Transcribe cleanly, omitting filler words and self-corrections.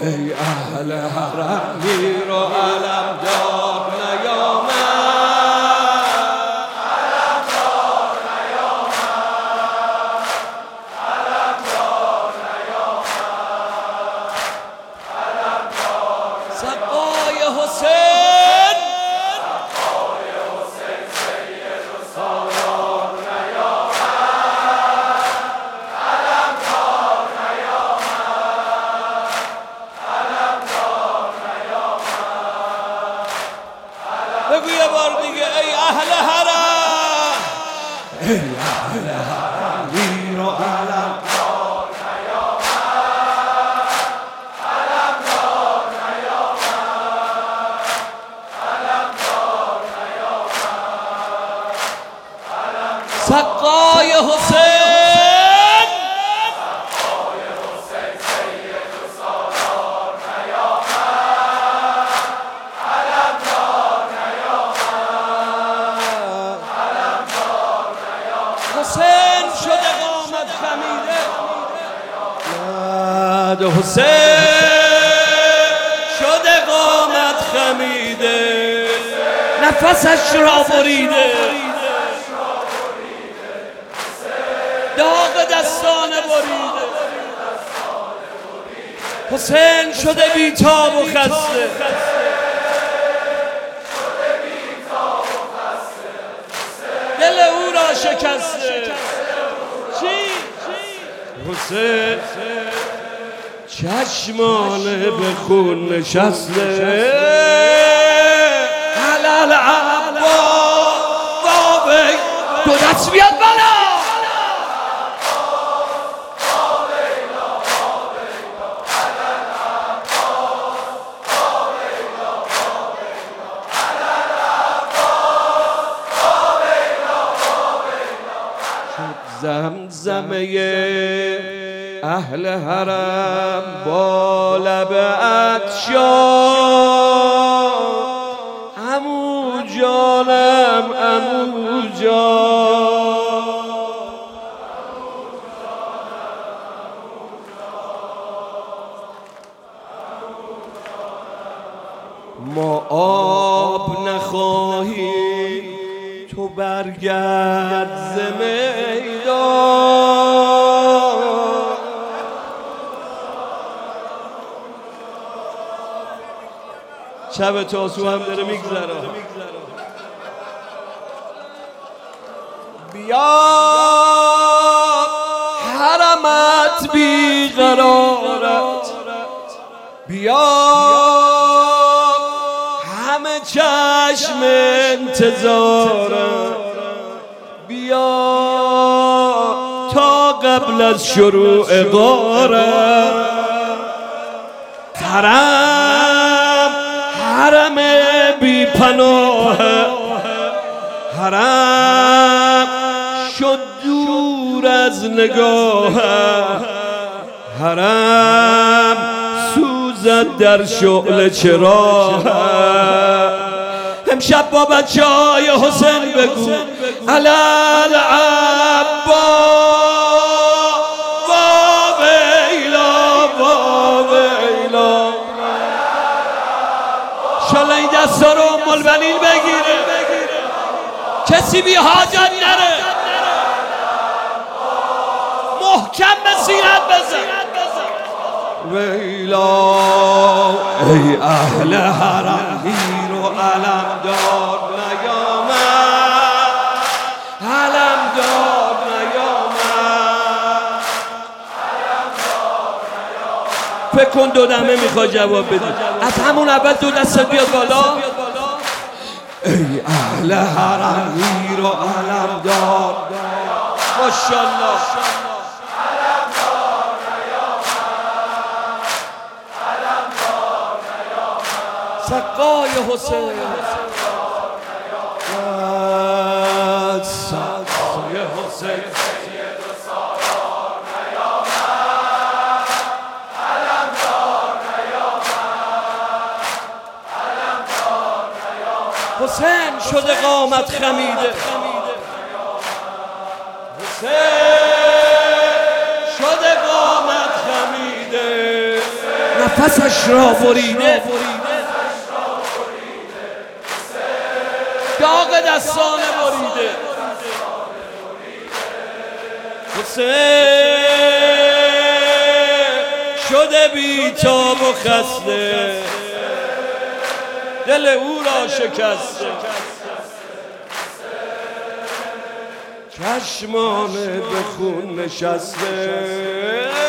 ای اهل حرم میر و علمدار نیامد، علمدار نیامد، علمدار نیامد، علمدار سقای حسین، سقای حسین سید و سالار نیامد، علمدار نیامد، علمدار نیامد. بگو یه بار دیگه ای اهل حرم، ای اهل حرم میر و علمدار نیامد، علمدار نیامد، علمدار نیامد، علمدار سقای حسین، سقای حسین سید و سالار نیامد، علمدار نیامد، علمدار نیامد. حسین شده قامت خمیده، حسین شده قامت خمیده، نفسش را بریده، داغ دستانه بریده. حسین شده بیتاب و خسته، دل او را شکسته. چی؟ حسین چشمانه به خون نشسته، علل عباس بابی دو دست بیاد بالا، زمزمه اهل حرم با لب عطشان، عمو جانم عمو جان، ما آب نخواهیم تو برگرد ز میدان، شب تاسو هم داره میگذره، بیا حرمت بیقرارت، بیا همه چشم انتظارم، بیا تا قبل از شروع غارم، حرم بی پناه، حرم شد دور از نگاه، حرم سوزد در شعله چراغ. امشب با بچه‌های حسین بگو علل عباس ویلا ویلا، انشالله این دستا رو ام البنین بگیره، کسی بی حاجت نره، محکم به سینت بزن. ویلا ای اهل حرم میر و علمدار نیامد، علمدار نیامد، علمدار نیامد. فکر کن دو دمه میخواد جواب بدی، از همون اول دو دستت بیاد بالا. ای اهل حرم میر و علمدار، ماشاءالله. سقای حسین، سقای حسین سید و سالار نیامد، علمدار نیامد، علمدار نیامد. حسین شده قامت خمیده، حسین شده قامت خمیده، نفسش را بریده، داغ دستان بریده. حسین شده بیتاب و خسته، دل او را شکسته. چشمان به خون نشسته،